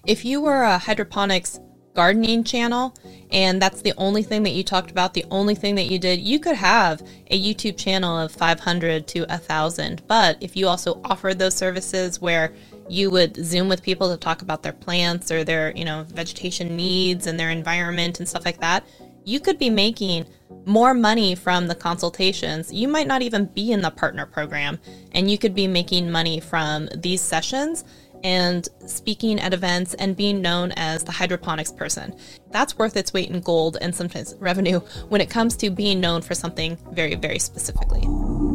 If you were a hydroponics gardening channel and that's the only thing that you talked about, the only thing that you did, you could have a YouTube channel of 500 to 1,000. But if you also offered those services where you would Zoom with people to talk about their plants or their, vegetation needs and their environment and stuff like that, you could be making more money from the consultations. You might not even be in the partner program, and you could be making money from these sessions and speaking at events and being known as the hydroponics person. That's worth its weight in gold and sometimes revenue when it comes to being known for something very, very specifically.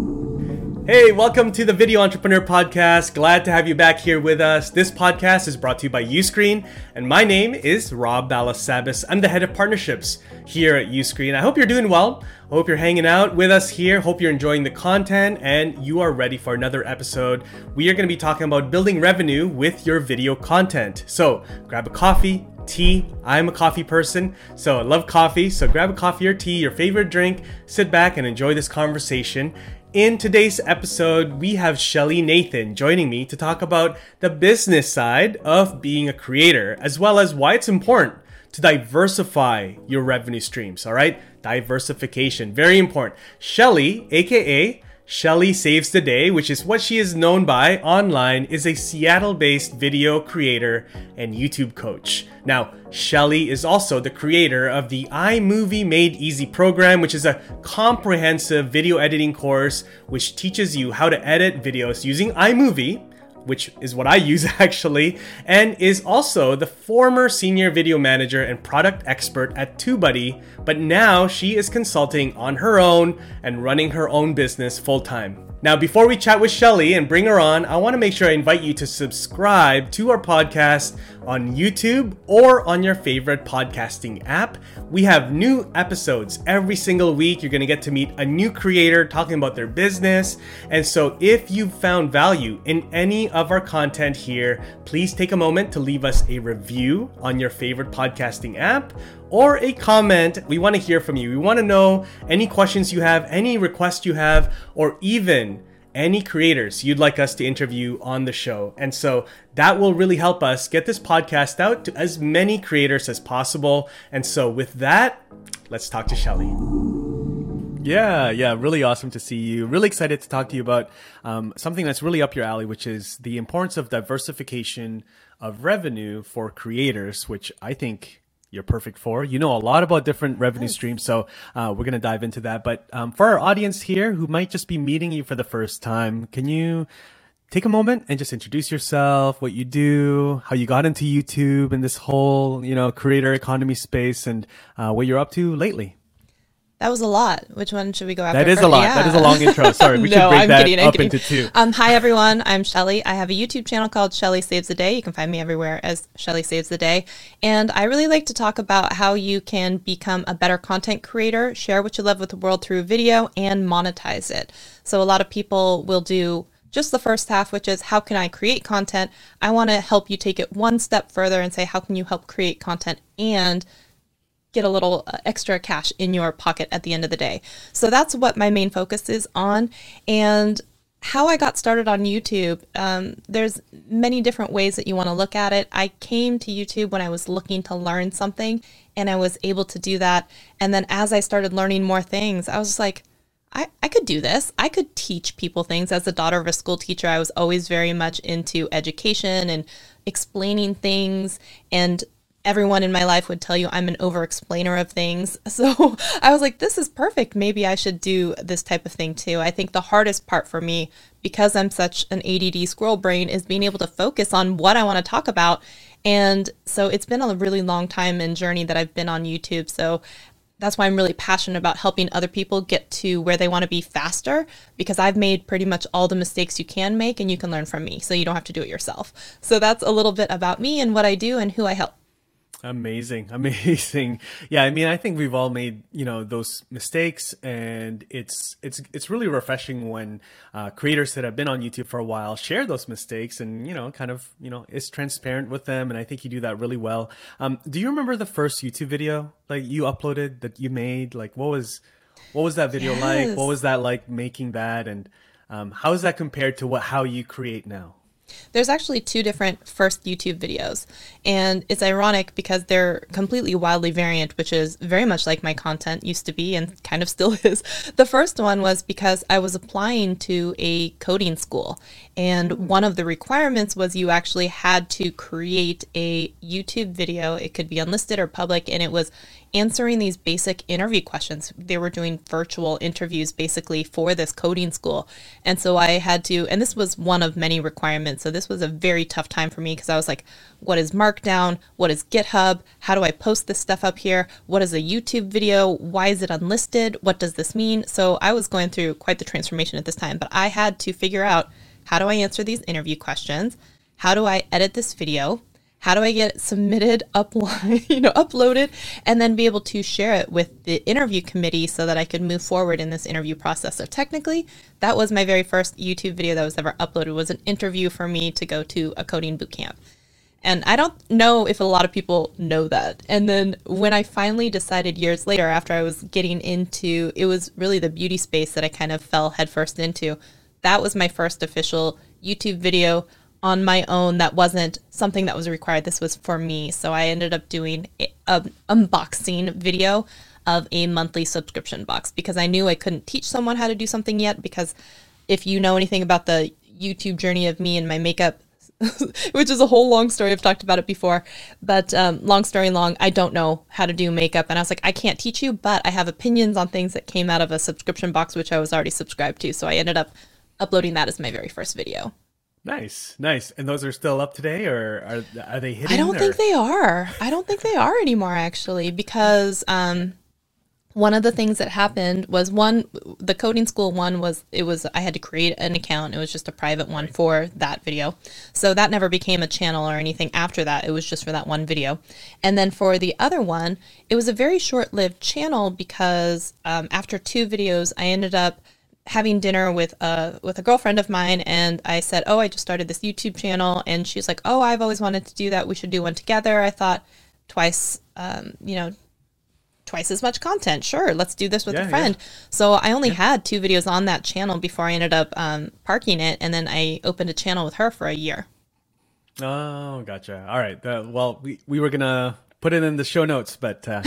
Hey, welcome to the Video Entrepreneur Podcast. Glad to have you back here with us. This podcast is brought to you by Uscreen, and my name is Rob Balasabas. I'm the head of partnerships here at Uscreen. I hope you're doing well. I hope you're hanging out with us here. Hope you're enjoying the content and you are ready for another episode. We are going to be talking about building revenue with your video content. So grab a coffee, tea. I'm a coffee person, so I love coffee. So grab a coffee or tea, your favorite drink, sit back and enjoy this conversation. In today's episode, we have Shelly Nathan joining me to talk about the business side of being a creator, as well as why it's important to diversify your revenue streams, all right? Diversification, very important. Shelly, aka Shelly Saves the Day, which is what she is known by online, is a Seattle-based video creator and YouTube coach. Now, Shelly is also the creator of the iMovie Made Easy program, which is a comprehensive video editing course which teaches you how to edit videos using iMovie, which is what I use actually, and is also the former senior video manager and product expert at TubeBuddy, but now she is consulting on her own and running her own business full-time. Now, before we chat with Shelly and bring her on, I want to make sure I invite you to subscribe to our podcast on YouTube or on your favorite podcasting app. We have new episodes every single week. You're going to get to meet a new creator talking about their business. And so if you've found value in any of our content here, please take a moment to leave us a review on your favorite podcasting app or a comment. We want to hear from you. We want to know any questions you have, any requests you have, or even any creators you'd like us to interview on the show. And so that will really help us get this podcast out to as many creators as possible. And so with that, let's talk to Shelly. Yeah, really awesome to see you. Really excited to talk to you about something that's really up your alley, which is the importance of diversification of revenue for creators, which I think you're perfect for. You know a lot about different revenue streams, so we're going to dive into that. But for our audience here who might just be meeting you for the first time, can you take a moment and just introduce yourself, what you do, how you got into YouTube and this whole, creator economy space, and what you're up to lately? That was a lot. Which one should we go after? That is a lot. Yeah. That is a long intro. Sorry, we should break that up into two. Hi, everyone. I'm Shelly. I have a YouTube channel called Shelly Saves the Day. You can find me everywhere as Shelly Saves the Day. And I really like to talk about how you can become a better content creator, share what you love with the world through video, and monetize it. So a lot of people will do just the first half, which is how can I create content? I want to help you take it one step further and say, how can you help create content and get a little extra cash in your pocket at the end of the day. So that's what my main focus is on. And how I got started on YouTube, there's many different ways that you want to look at it. I came to YouTube when I was looking to learn something, and I was able to do that. And then as I started learning more things, I was just like, I could do this. I could teach people things. As the daughter of a school teacher, I was always very much into education and explaining things, and everyone in my life would tell you I'm an over-explainer of things. So I was like, this is perfect. Maybe I should do this type of thing too. I think the hardest part for me, because I'm such an ADD squirrel brain, is being able to focus on what I want to talk about. And so it's been a really long time and journey that I've been on YouTube. So that's why I'm really passionate about helping other people get to where they want to be faster, because I've made pretty much all the mistakes you can make and you can learn from me. So you don't have to do it yourself. So that's a little bit about me and what I do and who I help. Amazing. Yeah, I think we've all made, those mistakes, and it's really refreshing when creators that have been on YouTube for a while share those mistakes and, is transparent with them. And I think you do that really well. Do you remember the first YouTube video like you uploaded that you made? Like, what was that video like? What was that like making that? And how is that compared to how you create now? There's actually two different first YouTube videos, and it's ironic because they're completely wildly variant, which is very much like my content used to be and kind of still is. The first one was because I was applying to a coding school, and one of the requirements was you actually had to create a YouTube video. It could be unlisted or public, and it was answering these basic interview questions. They were doing virtual interviews basically for this coding school. And so I had to, and this was one of many requirements. So this was a very tough time for me because I was like, what is Markdown? What is GitHub? How do I post this stuff up here? What is a YouTube video? Why is it unlisted? What does this mean? So I was going through quite the transformation at this time, but I had to figure out, how do I answer these interview questions? How do I edit this video? How do I get it submitted, uploaded, and then be able to share it with the interview committee so that I could move forward in this interview process? So technically, that was my very first YouTube video that was ever uploaded, was an interview for me to go to a coding bootcamp. And I don't know if a lot of people know that. And then when I finally decided years later, after I was getting into, it was really the beauty space that I kind of fell headfirst into. That was my first official YouTube video on my own. That wasn't something that was required. This was for me. So I ended up doing an unboxing video of a monthly subscription box because I knew I couldn't teach someone how to do something yet, because if you know anything about the YouTube journey of me and my makeup, which is a whole long story, I've talked about it before, but long story long, I don't know how to do makeup. And I was like, I can't teach you, but I have opinions on things that came out of a subscription box, which I was already subscribed to. So I ended up uploading that as my very first video. Nice. And those are still up today, or are they hidden? I don't think they are. I don't think they are anymore, actually, because one of the things that happened was, the coding school one was, I had to create an account. It was just a private one for that video. So that never became a channel or anything after that. It was just for that one video. And then for the other one, it was a very short-lived channel because after 2 videos, I ended up having dinner with a girlfriend of mine, and I said, I just started this YouTube channel, and she's like, I've always wanted to do that. We should do one together. I thought twice as much content. Sure, let's do this with a friend. Yeah. So I only had 2 videos on that channel before I ended up parking it, and then I opened a channel with her for a year. Oh, gotcha. All right. Well, we were gonna put it in the show notes, but no.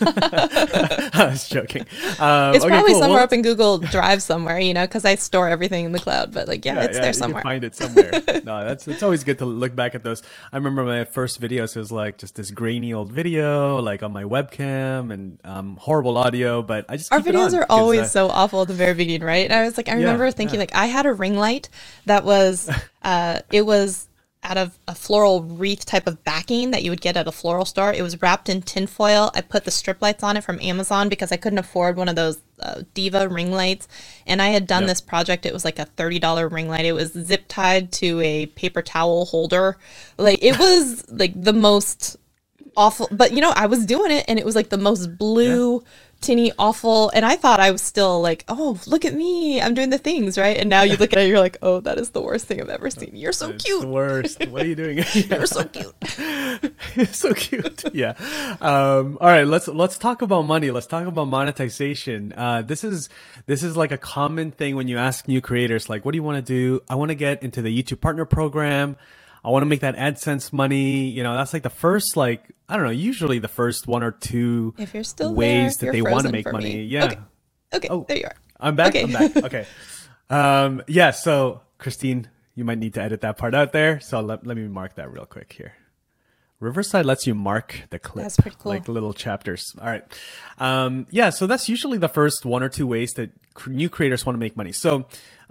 I was joking. It's probably somewhere up in Google Drive somewhere, because I store everything in the cloud. But it's there somewhere. You can find it somewhere. No, it's always good to look back at those. I remember my first videos was like just this grainy old video, like on my webcam, and horrible audio. But I just our videos are always so awful at the very beginning, right? And I was like, I remember thinking I had a ring light that was it was out of a floral wreath type of backing that you would get at a floral store. It was wrapped in tinfoil. I put the strip lights on it from Amazon because I couldn't afford one of those Diva ring lights. And I had done this project. It was like a $30 ring light. It was zip tied to a paper towel holder. It was like the most awful, but I was doing it, and it was like the most blue, tinny, awful. And I thought I was still like, look at me, I'm doing the things right. And now you look at it, you're like, that is the worst thing I've ever seen. You're so cute. The worst. What are you doing? You're so cute. You're so cute. Yeah. All right. Let's talk about money. Let's talk about monetization. This is like a common thing when you ask new creators, like, what do you want to do? I want to get into the YouTube Partner Program. I want to make that AdSense money. That's like the first, usually the first 1 or 2 if you're still ways there, that they want to make money. Me. Yeah. Okay. There you are. I'm back. Okay. Okay. So Christine, you might need to edit that part out there. So let me mark that real quick here. Riverside lets you mark the clip. That's pretty cool. Like little chapters. All right. So that's usually the first 1 or 2 ways that new creators want to make money. So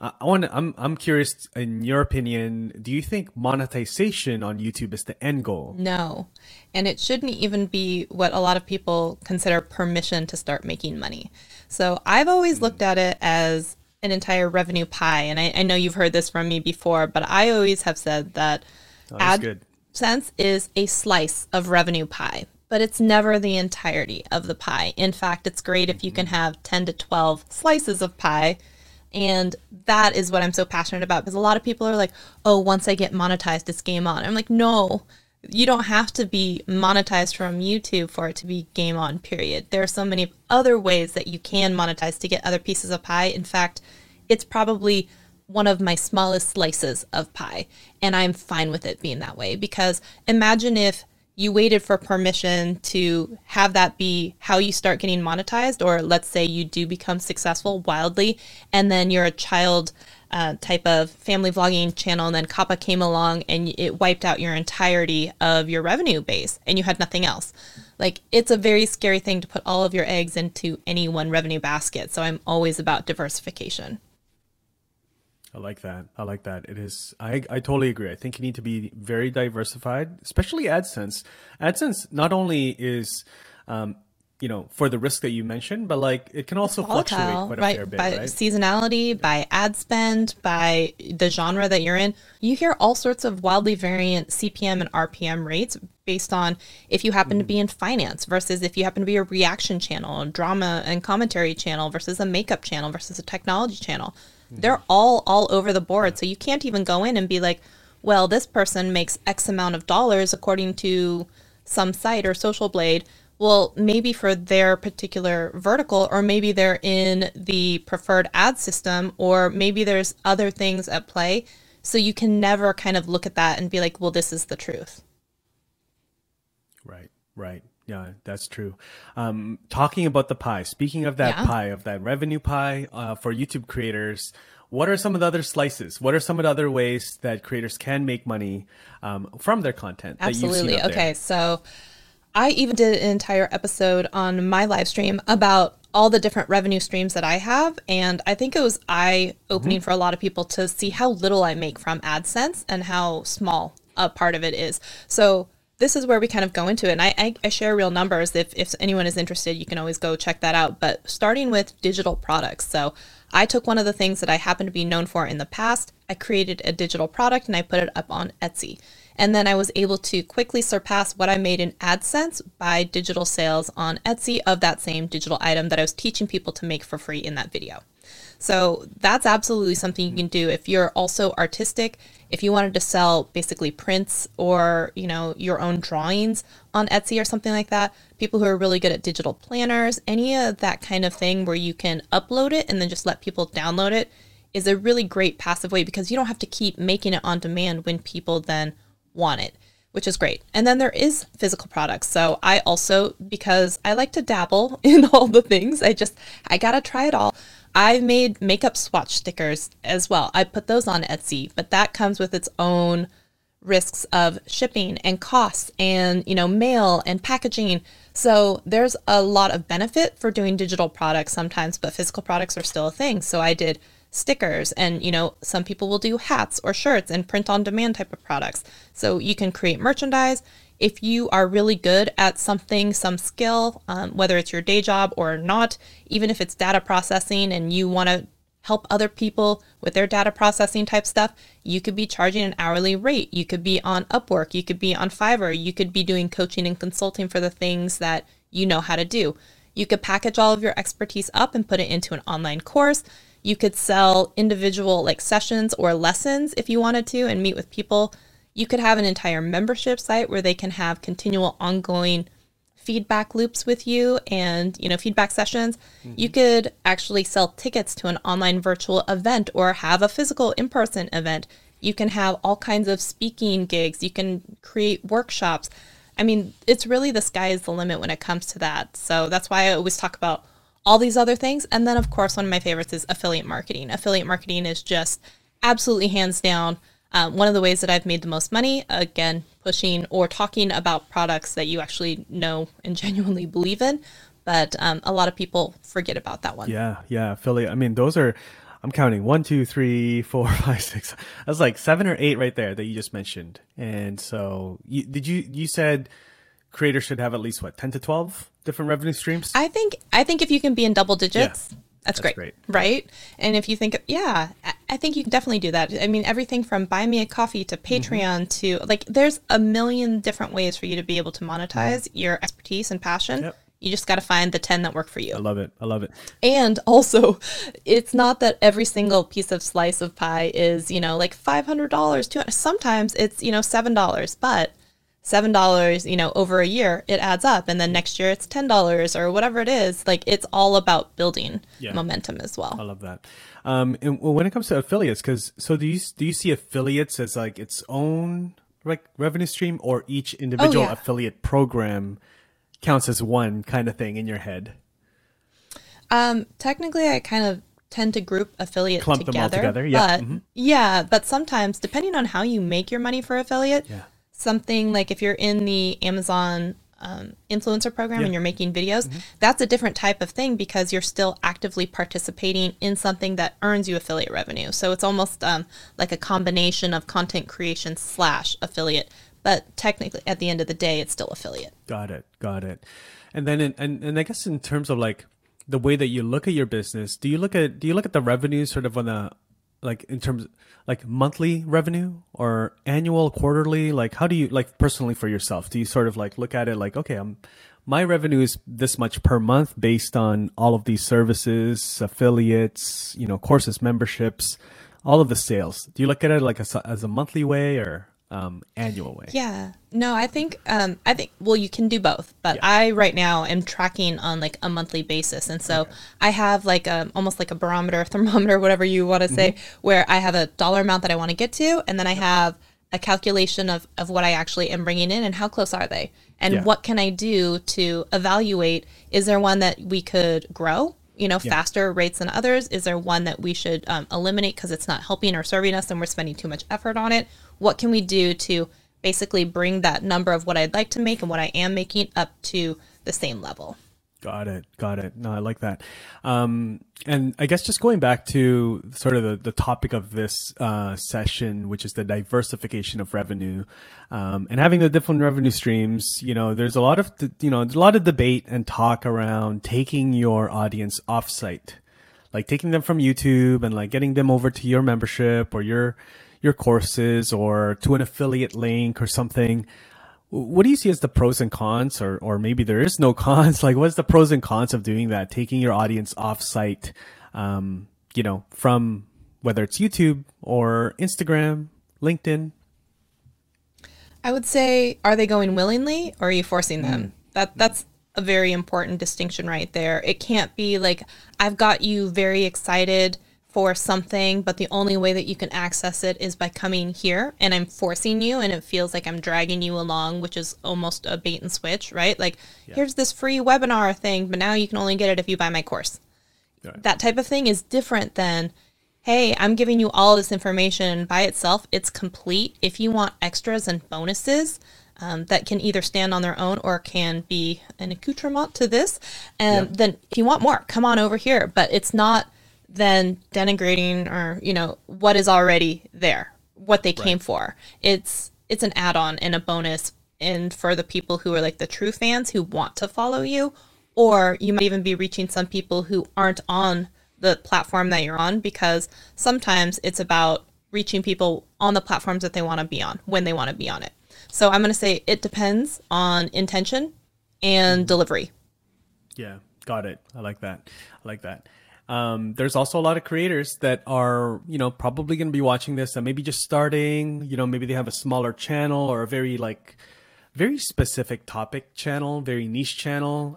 I'm curious, in your opinion, do you think monetization on YouTube is the end goal? No. And it shouldn't even be what a lot of people consider permission to start making money. So I've always looked at it as an entire revenue pie. And I know you've heard this from me before, but I always have said that AdSense is a slice of revenue pie, but it's never the entirety of the pie. In fact, it's great if you can have 10 to 12 slices of pie. And that is what I'm so passionate about, because a lot of people are like, once I get monetized, it's game on. I'm like, no, you don't have to be monetized from YouTube for it to be game on, period. There are so many other ways that you can monetize to get other pieces of pie. In fact, it's probably one of my smallest slices of pie. And I'm fine with it being that way, because imagine if you waited for permission to have that be how you start getting monetized, or let's say you do become successful wildly, and then you're a child type of family vlogging channel, and then COPPA came along and it wiped out your entirety of your revenue base and you had nothing else. Like, it's a very scary thing to put all of your eggs into any one revenue basket. So I'm always about diversification. I like that. I like that. It is. I totally agree. I think you need to be very diversified, especially AdSense. AdSense not only is, for the risk that you mentioned, but like it can also fluctuate quite a fair bit, by right? seasonality, by ad spend, by the genre that you're in. You hear all sorts of wildly variant CPM and RPM rates based on if you happen to be in finance versus if you happen to be a reaction channel, a drama and commentary channel versus a makeup channel versus a technology channel. They're all over the board. So you can't even go in and be like, well, this person makes X amount of dollars according to some site or Social Blade. Well, maybe for their particular vertical, or maybe they're in the preferred ad system, or maybe there's other things at play. So you can never kind of look at that and be like, well, this is the truth. Right. Yeah, that's true. Talking about the pie, speaking of that pie, of that revenue pie for YouTube creators, what are some of the other slices? What are some of the other ways that creators can make money from their content? Absolutely. Okay, so I even did an entire episode on my live stream about all the different revenue streams that I have. And I think it was eye-opening for a lot of people to see how little I make from AdSense and how small a part of it is. So this is where we kind of go into it. And I share real numbers. If anyone is interested, you can always go check that out. But starting with digital products. So I took one of the things that I happen to be known for in the past. I created a digital product and I put it up on Etsy. And then I was able to quickly surpass what I made in AdSense by digital sales on Etsy of that same digital item that I was teaching people to make for free in that video. So that's absolutely something you can do if you're also artistic. If you wanted to sell basically prints or, your own drawings on Etsy or something like that, people who are really good at digital planners, any of that kind of thing where you can upload it and then just let people download it is a really great passive way, because you don't have to keep making it on demand when people then want it, which is great. And then there is physical products. So I also, because I like to dabble in all the things, I gotta try it all. I made makeup swatch stickers as well. I put those on Etsy, but that comes with its own risks of shipping and costs and, mail and packaging. So there's a lot of benefit for doing digital products sometimes, but physical products are still a thing. So I did stickers and, some people will do hats or shirts and print on demand type of products. So you can create merchandise. If you are really good at something, some skill, whether it's your day job or not, even if it's data processing and you want to help other people with their data processing type stuff, you could be charging an hourly rate. You could be on Upwork. You could be on Fiverr. You could be doing coaching and consulting for the things that you know how to do. You could package all of your expertise up and put it into an online course. You could sell individual sessions or lessons if you wanted to and meet with people. You could have an entire membership site where they can have continual ongoing feedback loops with you and, feedback sessions. Mm-hmm. You could actually sell tickets to an online virtual event or have a physical in-person event. You can have all kinds of speaking gigs. You can create workshops. I mean, it's really the sky is the limit when it comes to that. So that's why I always talk about all these other things. And then, of course, one of my favorites is affiliate marketing. Affiliate marketing is just absolutely hands down one of the ways that I've made the most money, again, pushing or talking about products that you actually know and genuinely believe in. But a lot of people forget about that one. Yeah. Affiliate. I mean, those are, I'm counting 1, 2, 3, 4, 5, 6. That's like 7 or 8 right there that you just mentioned. And so you said creators should have at least 10 to 12 different revenue streams? I think if you can be in double digits, that's great. Right? And if you think, I think you can definitely do that. I mean, everything from buy me a coffee to Patreon to there's a million different ways for you to be able to monetize your expertise and passion. Yep. You just got to find the 10 that work for you. I love it. And also, it's not that every single piece of slice of pie is, $500, $200. Sometimes it's, $7, but $7, over a year, it adds up. And then next year it's $10 or whatever it is. Like, it's all about building momentum as well. I love that. And when it comes to affiliates, do you see affiliates as like its own like revenue stream, or each individual affiliate program counts as one kind of thing in your head? Technically, I kind of tend to group affiliate Clump together. them all together. Yeah. But but sometimes, depending on how you make your money for affiliate, something like if you're in the Amazon influencer program and you're making videos, that's a different type of thing, because you're still actively participating in something that earns you affiliate revenue. So it's almost like a combination of content creation / affiliate, but technically at the end of the day, it's still affiliate. Got it. And then and I guess in terms of like the way that you look at your business, do you look at the revenue sort of on a, like in terms of like monthly revenue or annual, quarterly? Like, how do you, like, personally for yourself, do you sort of like look at it like, okay, my revenue is this much per month based on all of these services, affiliates, courses, memberships, all of the sales? Do you look at it like as a monthly way or annual way? Yeah, no, I think, well, you can do both, but I right now am tracking on like a monthly basis. And so I have like almost like a barometer, thermometer, whatever you want to say, where I have a dollar amount that I want to get to. And then I have a calculation of what I actually am bringing in and how close are they, and what can I do to evaluate, is there one that we could grow, faster rates than others? Is there one that we should eliminate because it's not helping or serving us and we're spending too much effort on it? What can we do to basically bring that number of what I'd like to make and what I am making up to the same level? Got it. No, I like that. And I guess just going back to sort of the topic of this session, which is the diversification of revenue, and having the different revenue streams. There's a lot of debate and talk around taking your audience offsite, like taking them from YouTube and like getting them over to your membership or your courses or to an affiliate link or something. What do you see as the pros and cons, or maybe there is no cons? Like, what's the pros and cons of doing that, taking your audience offsite, from whether it's YouTube or Instagram, LinkedIn? I would say, are they going willingly or are you forcing them? That's a very important distinction right there. It can't be like, I've got you very excited for something, but the only way that you can access it is by coming here, and I'm forcing you, and it feels like I'm dragging you along, which is almost a bait and switch, right? Like, here's this free webinar thing, but now you can only get it if you buy my course. Right. That type of thing is different than, hey, I'm giving you all this information by itself. It's complete. If you want extras and bonuses that can either stand on their own or can be an accoutrement to this, and then if you want more, come on over here. But it's not then denigrating or what is already there, what they came for. It's an add-on and a bonus, and for the people who are like the true fans who want to follow you, or you might even be reaching some people who aren't on the platform that you're on, because sometimes it's about reaching people on the platforms that they want to be on when they want to be on it. So I'm going to say it depends on intention and delivery. Yeah, got it. I like that. There's also a lot of creators that are, probably going to be watching this and maybe just starting, maybe they have a smaller channel or a very specific topic channel, very niche channel.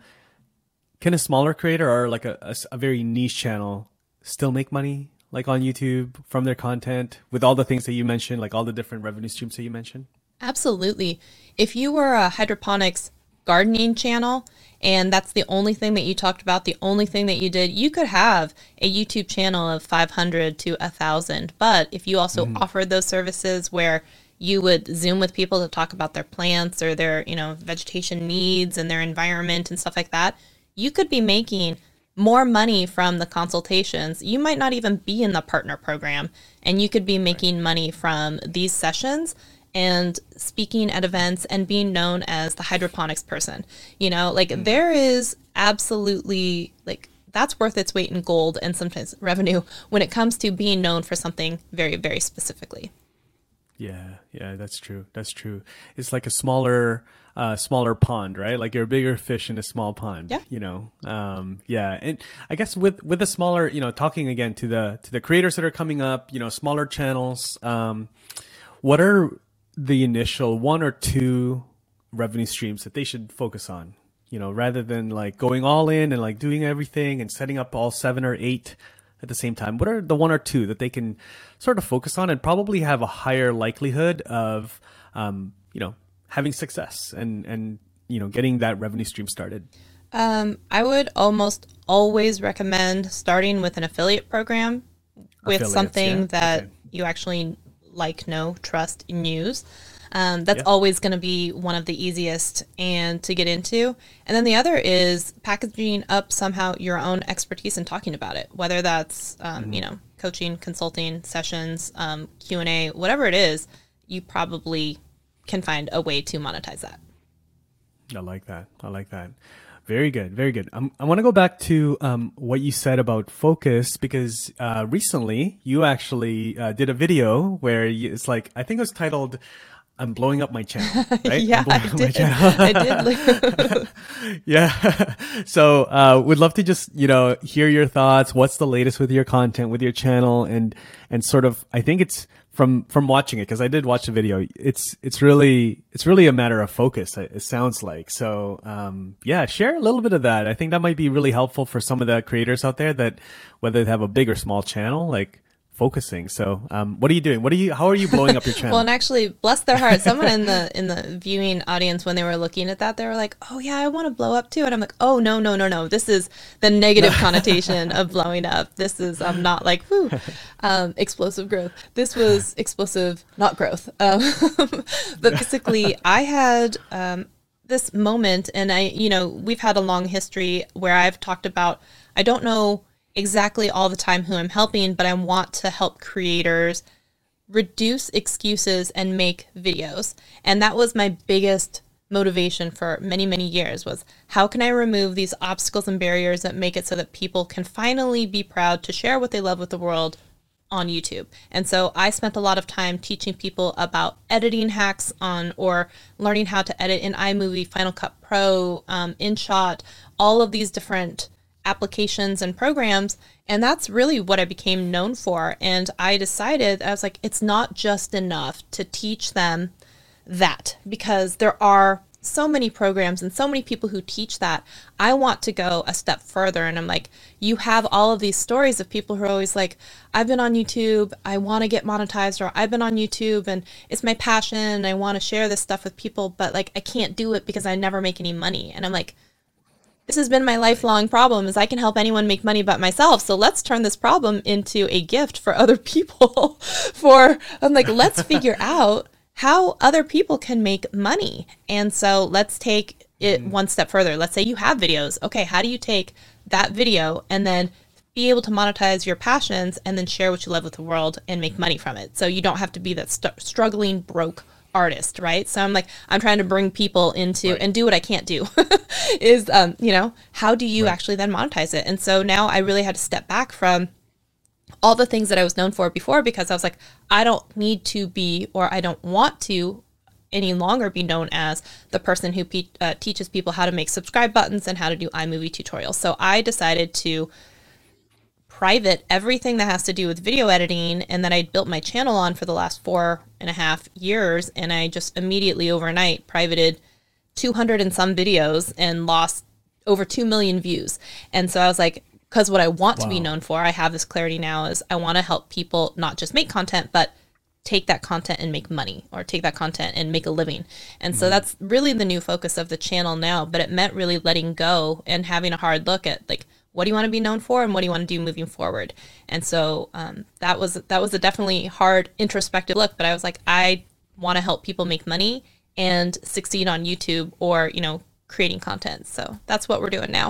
Can a smaller creator or like a very niche channel still make money, like on YouTube, from their content, with all the things that you mentioned, like all the different revenue streams that you mentioned? Absolutely. If you were a hydroponics gardening channel and that's the only thing that you talked about, the only thing that you did, you could have a YouTube channel of 500 to 1,000. But if you also offered those services where you would Zoom with people to talk about their plants or their, vegetation needs and their environment and stuff like that, you could be making more money from the consultations. You might not even be in the partner program, and you could be making money from these sessions and speaking at events and being known as the hydroponics person. There is absolutely, that's worth its weight in gold and sometimes revenue when it comes to being known for something very, very specifically. Yeah, that's true. It's like a smaller pond, right? Like you're a bigger fish in a small pond. Yeah. And I guess with the smaller, talking again to the creators that are coming up, smaller channels, what are the initial one or two revenue streams that they should focus on? You know, rather than like going all in and like doing everything and setting up all seven or eight at the same time. What are the one or two that they can sort of focus on and probably have a higher likelihood of, you know, having success and you know, getting that revenue stream started? I would almost always recommend starting with an affiliate program with something that you actually like, know, trust, and use. That's always going to be one of the easiest and to get into. And then the other is packaging up somehow your own expertise and talking about it, whether that's, you know, coaching, consulting, sessions, Q&A, whatever it is, you probably can find a way to monetize that. I like that. I like that. Very good. Very good. I want to go back to what you said about focus, because recently you actually did a video where it's like, I think it was titled, I'm blowing up my channel, right? Yeah, I did. Yeah. So would love to just, you know, hear your thoughts. What's the latest with your content, with your channel, and sort of, I think it's from watching it, because I did watch the video. It's really a matter of focus, it sounds like. So yeah, share a little bit of that. I think that might be really helpful for some of the creators out there that, whether they have a big or small channel, like focusing. So what are you doing? How are you blowing up your channel? Well, and actually, bless their heart, someone in the viewing audience, when they were looking at that, they were like, oh yeah, I want to blow up too. And I'm like, oh no. This is the negative connotation of blowing up. This is not like, whoo, explosive growth. This was explosive, not growth. But basically I had this moment, and we've had a long history where I've talked about, I don't know exactly all the time who I'm helping, but I want to help creators reduce excuses and make videos. And that was my biggest motivation for many, many years, was how can I remove these obstacles and barriers that make it so that people can finally be proud to share what they love with the world on YouTube. And so I spent a lot of time teaching people about editing hacks or learning how to edit in iMovie, Final Cut Pro, InShot, all of these different applications and programs. And that's really what I became known for. And I decided, I was like, it's not just enough to teach them that, because there are so many programs and so many people who teach that. I want to go a step further. And I'm like, you have all of these stories of people who are always like, I've been on YouTube, I want to get monetized, or I've been on YouTube and it's my passion and I want to share this stuff with people, but like, I can't do it because I never make any money. And I'm like, this has been my lifelong problem, is I can help anyone make money but myself. So let's turn this problem into a gift for other people. I'm like, let's figure out how other people can make money. And so let's take it one step further. Let's say you have videos. Okay, how do you take that video and then be able to monetize your passions and then share what you love with the world and make money from it? So you don't have to be that struggling, broke artist, right? So I'm like, I'm trying to bring people into and do what I can't do is, how do you actually then monetize it? And so now I really had to step back from all the things that I was known for before, because I was like, I don't need to be, or I don't want to any longer be known as the person who teaches people how to make subscribe buttons and how to do iMovie tutorials. So I decided to private everything that has to do with video editing, and that I'd built my channel on for the last 4.5 years. And I just immediately overnight privated 200 and some videos and lost over 2 million views. And so I was like, because what I want to be known for, I have this clarity now, is I want to help people not just make content, but take that content and make money, or take that content and make a living. And so that's really the new focus of the channel now. But it meant really letting go and having a hard look at, like, what do you want to be known for and what do you want to do moving forward? And so that was a definitely hard introspective look, but I was like, I want to help people make money and succeed on YouTube, or, creating content. So that's what we're doing now.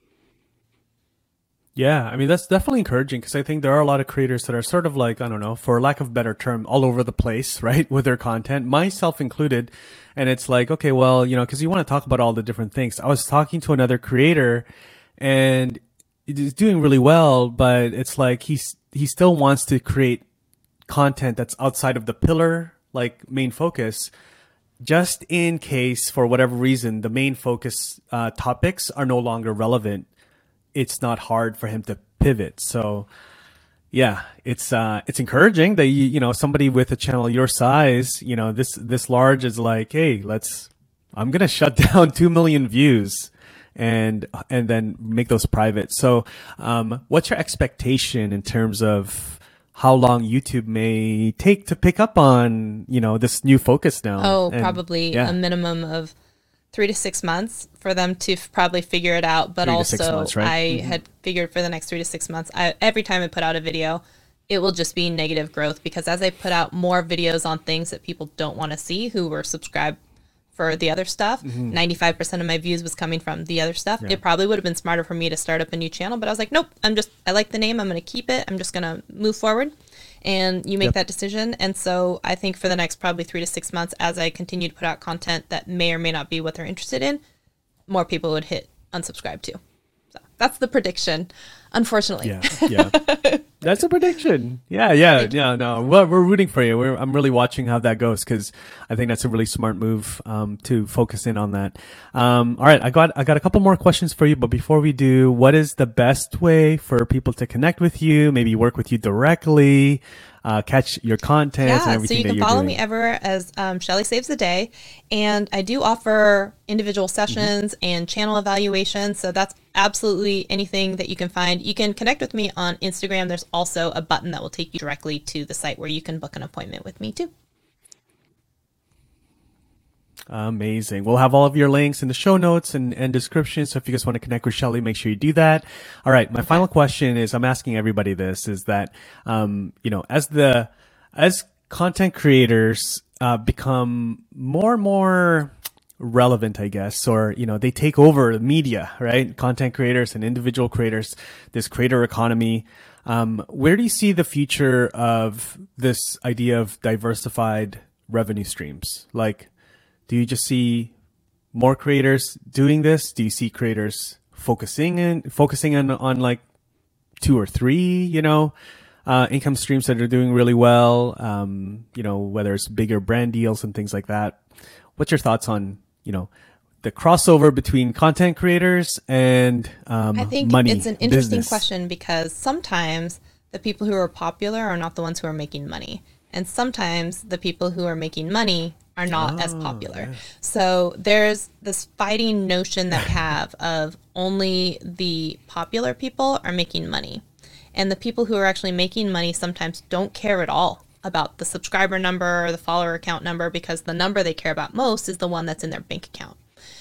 Yeah, I mean, that's definitely encouraging, because I think there are a lot of creators that are sort of like, I don't know, for lack of a better term, all over the place, right, with their content, myself included. And it's like, okay, well, because you want to talk about all the different things. I was talking to another creator, and he's doing really well, but it's like he still wants to create content that's outside of the pillar, like main focus, just in case, for whatever reason, the main focus topics are no longer relevant. It's not hard for him to pivot. So Yeah, it's encouraging that somebody with a channel your size, this large is like, hey, I'm gonna shut down 2 million views and then make those private. So, what's your expectation in terms of how long YouTube may take to pick up on, this new focus now? Oh, And probably yeah, a minimum of 3 to 6 months for them to probably figure it out. But 3 to 6 also, months, right? I had figured for the next 3 to 6 months, every time I put out a video, it will just be negative growth because as I put out more videos on things that people don't want to see who were subscribed for the other stuff, 95% of my views was coming from the other stuff. Yeah. It probably would have been smarter for me to start up a new channel, but I was like, nope, I like the name. I'm going to keep it. I'm just going to move forward. And you make Yep. that decision. And so I think for the next probably 3 to 6 months, as I continue to put out content that may or may not be what they're interested in, more people would hit unsubscribe too. So that's the prediction, unfortunately. Yeah, yeah. That's a prediction. Yeah. No, well, we're rooting for you. I'm really watching how that goes because I think that's a really smart move to focus in on that. All right, I got a couple more questions for you, but before we do, what is the best way for people to connect with you? Maybe work with you directly, catch your content and Yeah, so everything you that can you're follow doing. me everywhere as Shelly Saves the Day. And I do offer individual sessions and channel evaluations. So that's absolutely anything that you can find. You can connect with me on Instagram. There's also a button that will take you directly to the site where you can book an appointment with me too. Amazing. We'll have all of your links in the show notes and description. So if you guys want to connect with Shelly, make sure you do that. All right. My final question is, I'm asking everybody this, is that, as content creators, become more and more relevant, I guess, or, they take over the media, right? Content creators and individual creators, this creator economy. Where do you see the future of this idea of diversified revenue streams? Like, do you just see more creators doing this? Do you see creators focusing on like 2 or 3, income streams that are doing really well? Whether it's bigger brand deals and things like that. What's your thoughts on, the crossover between content creators and I think money? it's an interesting business? question because sometimes the people who are popular are not the ones who are making money. And sometimes the people who are making money are not as popular. So there's this fighting notion that we have of only the popular people are making money. And the people who are actually making money sometimes don't care at all about the subscriber number or the follower account number because the number they care about most is the one that's in their bank account.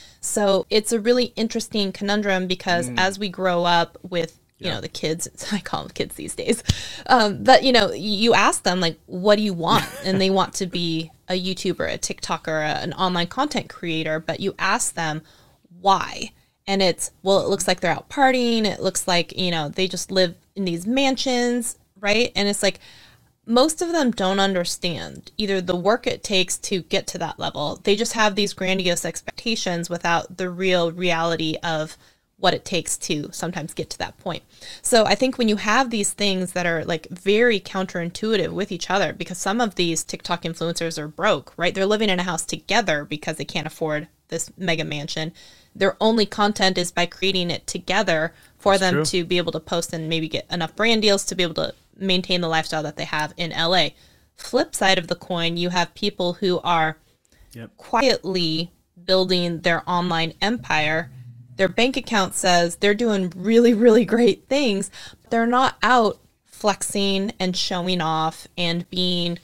So it's a really interesting conundrum because as we grow up with, the kids, I call them kids these days, but, you ask them, like, what do you want? And they want to be a YouTuber, a TikToker, an online content creator, but you ask them why. And it's, well, it looks like they're out partying. It looks like, they just live in these mansions, right? And it's like, most of them don't understand either the work it takes to get to that level. They just have these grandiose expectations without the real reality of what it takes to sometimes get to that point. So I think when you have these things that are like very counterintuitive with each other, because some of these TikTok influencers are broke, right? They're living in a house together because they can't afford this mega mansion. Their only content is by creating it together for That's them true. to be able to post and maybe get enough brand deals to be able to maintain the lifestyle that they have in LA. Flip side of the coin, you have people who are Yep. quietly building their online empire. Their bank account says they're doing really, really great things. But they're not out flexing and showing off and being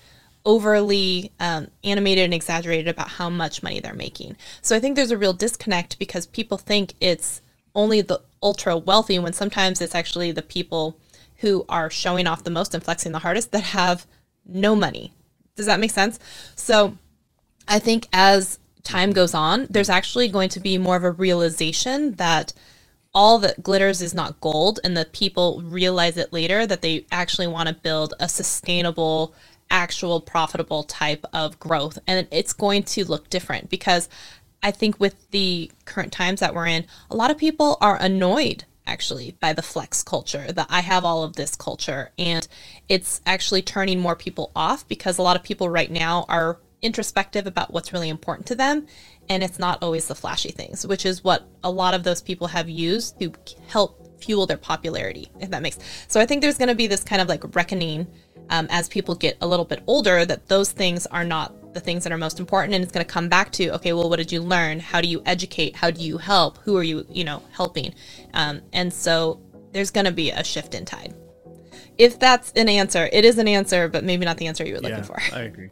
overly animated and exaggerated about how much money they're making. So I think there's a real disconnect because people think it's only the ultra wealthy when sometimes it's actually the people who are showing off the most and flexing the hardest that have no money. Does that make sense? So I think as time goes on, there's actually going to be more of a realization that all that glitters is not gold, and that people realize it later that they actually want to build a sustainable, actual profitable type of growth. And it's going to look different because I think with the current times that we're in, a lot of people are annoyed actually by the flex culture, that I have all of this culture. And it's actually turning more people off because a lot of people right now are introspective about what's really important to them. And it's not always the flashy things, which is what a lot of those people have used to help fuel their popularity, if that makes. So I think there's going to be this kind of like reckoning as people get a little bit older, that those things are not the things that are most important. And it's going to come back to, okay, well, what did you learn? How do you educate? How do you help? Who are you, helping? And so there's going to be a shift in tide. If that's an answer, it is an answer, but maybe not the answer you were looking for. I agree.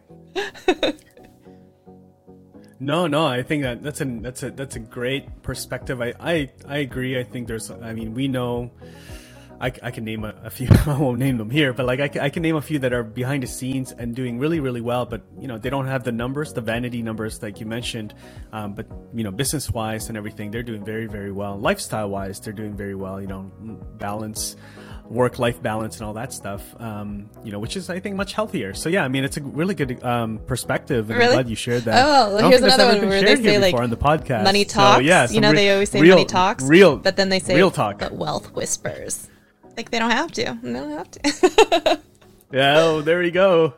No, I think that's a great perspective. I agree. I think we know, I can name a few. I won't name them here, but like I can name a few that are behind the scenes and doing really, really well. But they don't have the numbers, the vanity numbers like you mentioned. But business wise and everything, they're doing very, very well. Lifestyle wise, they're doing very well. Balance, work-life balance, and all that stuff. Which is, I think, much healthier. So yeah, it's a really good perspective, and really? I'm glad you shared that. Oh, well, here's another one where they say like on the podcast. Money talks. So, yeah, they always say money talks, but then they say real talk. But wealth whispers. Like they don't have to. They don't have to. Yeah, there we go.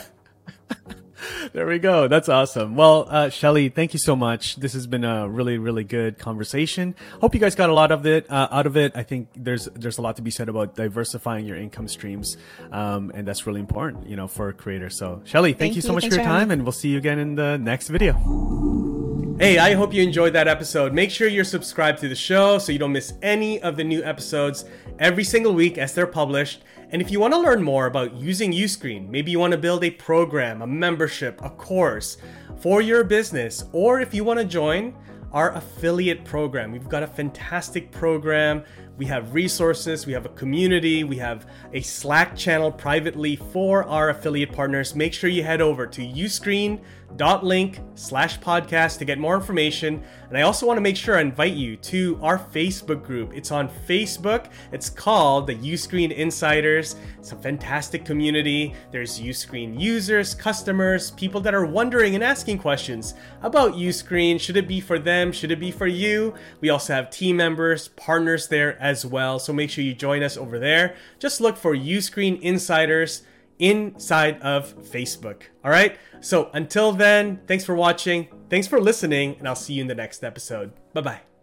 There we go. That's awesome. Well, Shelly, thank you so much. This has been a really, really good conversation. Hope you guys got a lot of it out of it. I think there's a lot to be said about diversifying your income streams, and that's really important, for a creator. So, Shelly, thank you so much for your time, and we'll see you again in the next video. Hey, I hope you enjoyed that episode. Make sure you're subscribed to the show so you don't miss any of the new episodes every single week as they're published. And if you want to learn more about using Uscreen, maybe you want to build a program, a membership, a course for your business, or if you want to join our affiliate program, we've got a fantastic program. We have resources, we have a community, we have a Slack channel privately for our affiliate partners. Make sure you head over to uscreen.link/podcast to get more information. And I also want to make sure I invite you to our Facebook group. It's on Facebook. It's called the Uscreen Insiders. It's a fantastic community. There's Uscreen users, customers, people that are wondering and asking questions about Uscreen. Should it be for them? Should it be for you? We also have team members, partners there as well. So make sure you join us over there. Just look for Uscreen Insiders inside of Facebook. All right. So until then, thanks for watching. Thanks for listening, and I'll see you in the next episode. Bye-bye.